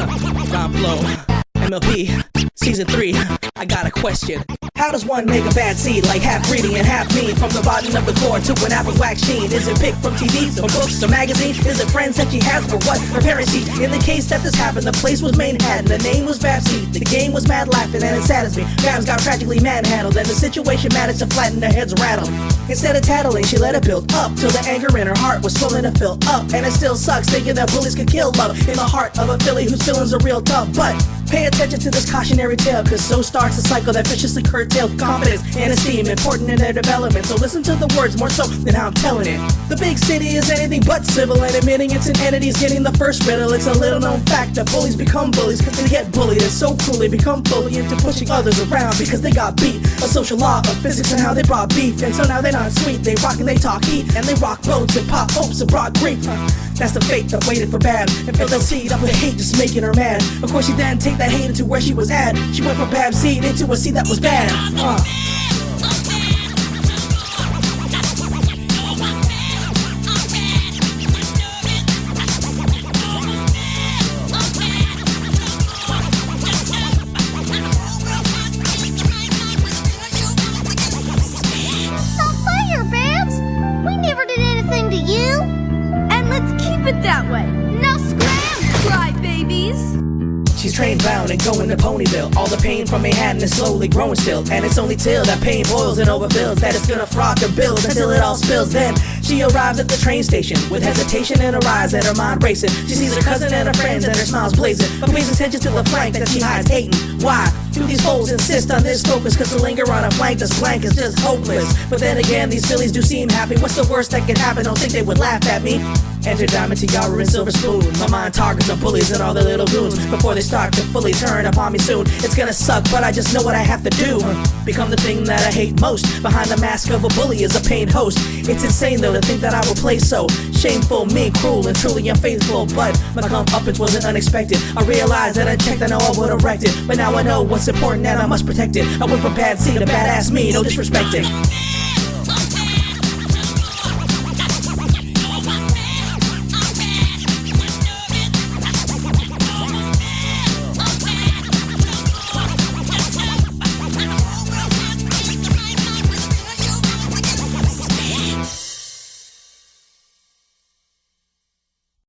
Rhyme Flow, MLP, Season 3, I got a question. How does one make a bad seed, like half greedy and half mean? From the bottom of the core to an apple's wax sheen. Is it picked from TVs or books or magazines? Is it friends that she has or what her parents eat? In the case that this happened, the place was Manhattan. The name was Babseed. The game was mad laughing and it saddens me. Babs got tragically manhandled and the situation managed to flatten their heads rattled. Instead of tattling, she let it build up till the anger in her heart was swollen to fill up. And it still sucks thinking that bullies could kill love in the heart of a filly whose feelings are real tough. But pay attention to this cautionary tale, cause so starts a cycle that viciously curtails confidence and esteem, important in their development. So listen to the words more so than how I'm telling it. The big city is anything but civil, and admitting it's an entity is getting the first riddle. It's a little known fact that bullies become bullies cause they get bullied and so cruelly become bullied into pushing others around because they got beat. A social law of physics and how they brought beef, and so now they're not sweet. They rock and they talk heat, and they rock roads and pop hopes and brought grief. That's the fate that waited for Babs, and filled that seed up with hate, just making her mad. Of course she didn't take that hate into where she was at. She went from Babs seed into a seed that was bad. That way. Now scram, cry babies. She's train bound and going to Ponyville. All the pain from Manhattan is slowly growing still, and it's only till that pain boils and overfills that it's gonna froth and build until it all spills. Then she arrives at the train station with hesitation in her eyes and her mind racing. She sees her cousin and her friends and her smile's blazing, but pays attention to the flank that she hides hating. Why do these fools insist on this focus? Cause to linger on a flank that's blank is just hopeless. But then again, these fillies do seem happy. What's the worst that could happen? Don't think they would laugh at me. Enter Diamond, Tiara, and Silver Spoon. My mind targets on bullies and all their little goons before they start to fully turn upon me soon. It's gonna suck, but I just know what I have to do. Become the thing that I hate most. Behind the mask of a bully is a paid host. It's insane though to think that I will play so shameful, mean, cruel, and truly unfaithful. But my comeuppance wasn't unexpected. I realized that unchecked, I know I would've wrecked it. But now I know what's important and I must protect it. I went from bad C to badass me, no disrespecting.